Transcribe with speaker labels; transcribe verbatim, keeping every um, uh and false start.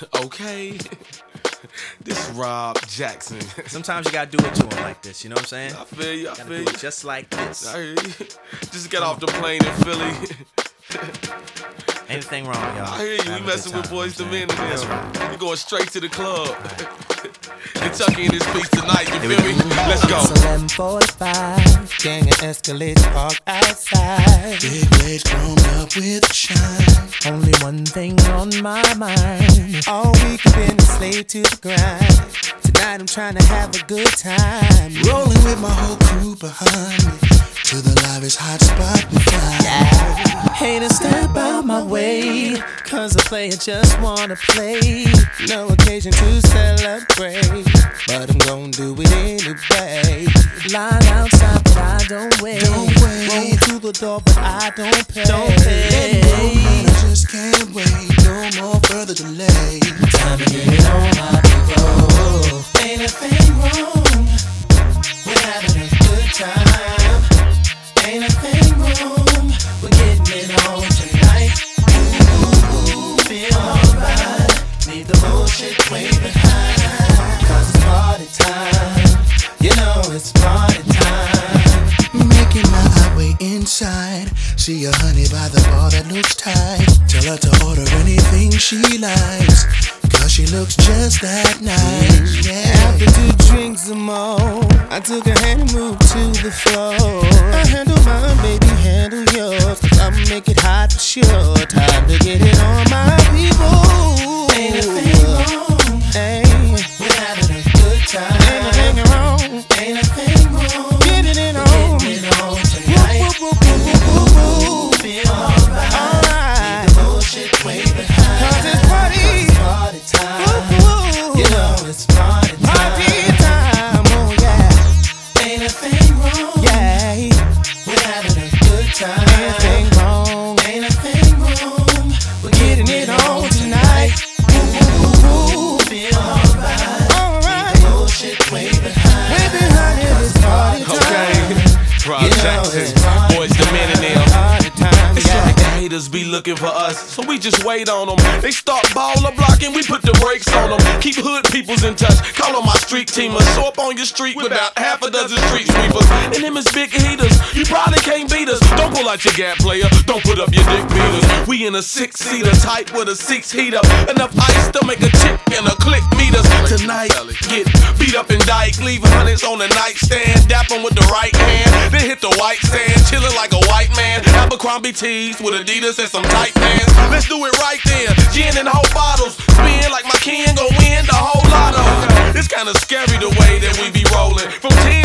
Speaker 1: Okay. This Rob Jackson.
Speaker 2: Sometimes you gotta do it to him like this, you know what I'm saying?
Speaker 1: I feel you, I
Speaker 2: gotta
Speaker 1: feel
Speaker 2: do
Speaker 1: you.
Speaker 2: it just like this.
Speaker 1: I hear you. Just get off the plane in Philly.
Speaker 2: Anything wrong, y'all?
Speaker 1: I hear you. We messing with Boys the Men and them.
Speaker 2: That's right.
Speaker 1: We going straight to the club. Kentucky in this piece tonight, you feel me? Let's go.
Speaker 3: It's eleven forty-five, gang of Escalades parked outside.
Speaker 4: Big legs grown up with shine.
Speaker 3: Only one thing on my mind. All week I've been a slave to the grind. Tonight I'm trying to have a good time.
Speaker 4: Rolling with my whole crew behind me to the livest hot spot we find.
Speaker 3: Yeah. Hate to step out my way, cause a player just wanna play. No occasion to celebrate, but I'm gon' do it anyway. Line outside, but I don't wait.
Speaker 4: Don't wait.
Speaker 3: Roll to the door, but I don't pay.
Speaker 4: Don't pay. I just can't wait. No more further delay.
Speaker 3: Time to get it on, my people. Ain't a thing wrong with having a good time. Ain't a thing wrong with getting it on tonight. Ooh, feel alright. Leave the bullshit way behind. Cause it's party time. You know it's party time.
Speaker 4: Making my way inside. See a honey by the bar that looks tight. Tell her to order anything she likes, cause she looks just that nice. Yeah.
Speaker 3: After two drinks or more, I took her hand and moved to the floor. I handle mine, baby, handle yours, cause I'ma make it hot for sure. Time to get it on, my people. Ain't a thing wrong, hey, with having a good time. Ain't a thing wrong, ain't a thing wrong. Getting it on, getting it on tonight. Woo, woo, woo, woo, woo, woo. Feel alright, alright. Leave the bullshit way behind. Cause it's party, cause it's party time. Woo, woo. You know it's party time. Party time, oh yeah. Ain't a thing wrong, yeah, with having a good time. Ain't a thing wrong, ain't a thing wrong. We're getting it on tonight. Woo, woo, woo, woo. Feel alright, alright. Leave the bullshit way behind. Way behind it is party time.
Speaker 1: Okay. Rob
Speaker 3: You know
Speaker 1: Jackson,
Speaker 3: it's party
Speaker 1: Boys the Men and them.
Speaker 3: Party time,
Speaker 1: It's
Speaker 3: yeah.
Speaker 1: like the haters be looking for us, so we just wait on them. They start baller blocking, we put the brakes on them. Keep hood peoples in touch, call on my street teamers. Show up on your street with about half a dozen street sweepers. And them is big heaters, you probably can't beat us. Don't pull out your gap player, don't put up your dick beaters. We in a six-seater type with a six-heater. Enough ice to make a chick and a click meet us. Tonight, get beat up in Dyke, leave hundreds on the nightstand. Dap 'em with the right hand, then hit the white sand. Chillin' like a white man, Abercrombie tees with Adidas and some tight pants. Let's do it right there, gin and whole bottles. Spin like my king, gon' win the whole lotto. It's kinda scary the way that we be rollin'. From ten